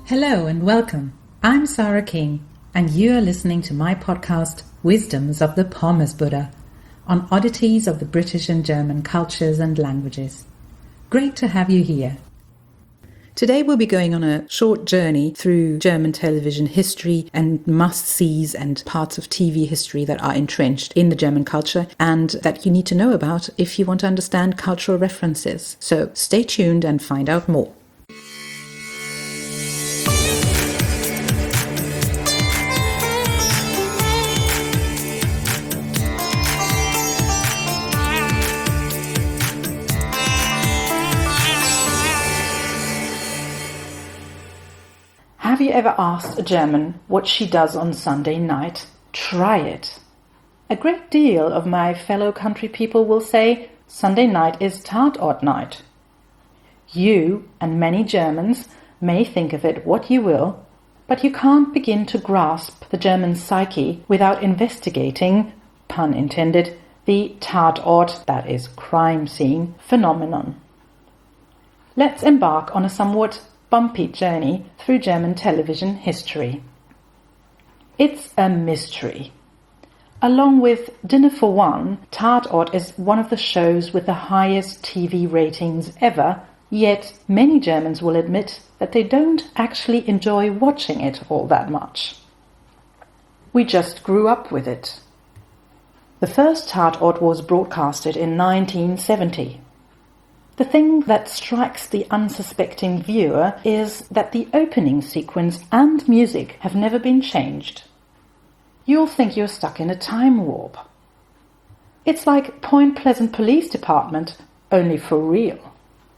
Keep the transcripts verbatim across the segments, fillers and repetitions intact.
Hello and welcome. I'm Sarah King, and you are listening to my podcast, Wisdoms of the Pommes Buddha, on oddities of the British and German cultures and languages. Great to have you here. Today we'll be going on a short journey through German television history and must-sees and parts of T V history that are entrenched in the German culture and that you need to know about if you want to understand cultural references. So stay tuned and find out more. Have you ever asked a German what she does on Sunday night? Try it. A great deal of my fellow country people will say Sunday night is Tatort night. You and many Germans may think of it what you will, but you can't begin to grasp the German psyche without investigating, pun intended, the Tatort, that is crime scene, phenomenon. Let's embark on a somewhat bumpy journey through German television history. It's a mystery. Along with Dinner for One, Tatort is one of the shows with the highest T V ratings ever, yet many Germans will admit that they don't actually enjoy watching it all that much. We just grew up with it. The first Tatort was broadcasted in nineteen seventy. The thing that strikes the unsuspecting viewer is that the opening sequence and music have never been changed. You'll think you're stuck in a time warp. It's like Point Pleasant Police Department, only for real.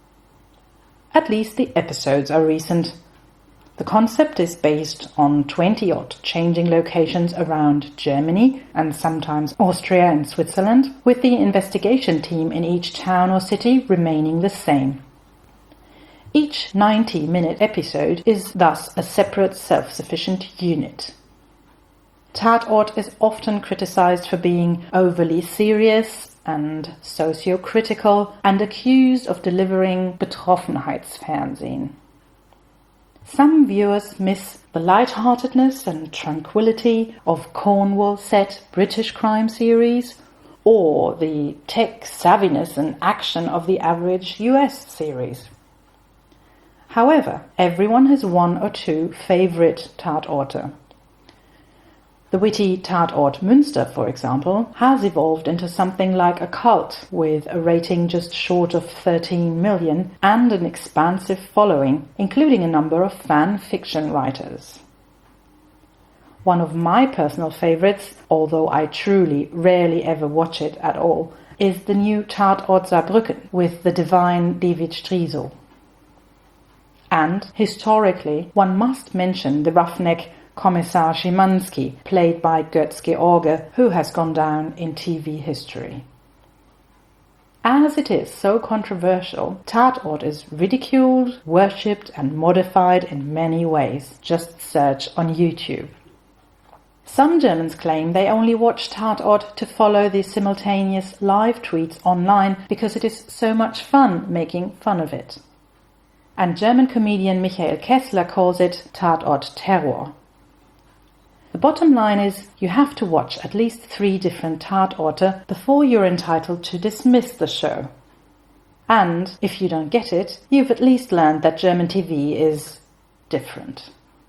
At least the episodes are recent. The concept is based on twenty-odd changing locations around Germany and sometimes Austria and Switzerland, with the investigation team in each town or city remaining the same. Each ninety-minute episode is thus a separate self-sufficient unit. Tatort is often criticized for being overly serious and socio-critical and accused of delivering Betroffenheitsfernsehen. Some viewers miss the light-heartedness and tranquility of Cornwall-set British crime series, or the tech savviness and action of the average U S series. However, everyone has one or two favourite Tatorte. The witty Tatort Münster, for example, has evolved into something like a cult with a rating just short of thirteen million and an expansive following, including a number of fan fiction writers. One of my personal favourites, although I truly rarely ever watch it at all, is the new Tatort Saarbrücken with the divine David Striso. And, historically, one must mention the roughneck Kommissar Szymanski, played by Götz George, who has gone down in T V history. As it is so controversial, Tatort is ridiculed, worshipped and modified in many ways. Just search on YouTube. Some Germans claim they only watch Tatort to follow the simultaneous live tweets online because it is so much fun making fun of it. And German comedian Michael Kessler calls it Tatort Terror. The bottom line is you have to watch at least three different Tatorte before you're entitled to dismiss the show. And if you don't get it, you've at least learned that German T V is different.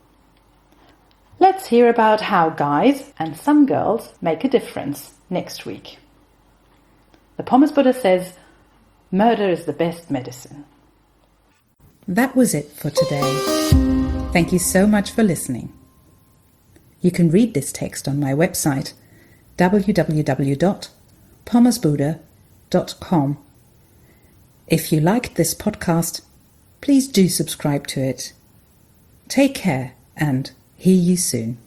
Let's hear about how guys and some girls make a difference next week. The Pommes Buddha says, murder is the best medicine. That was it for today. Thank you so much for listening. You can read this text on my website, w w w dot pommes buddha dot com. If you liked this podcast, please do subscribe to it. Take care and hear you soon.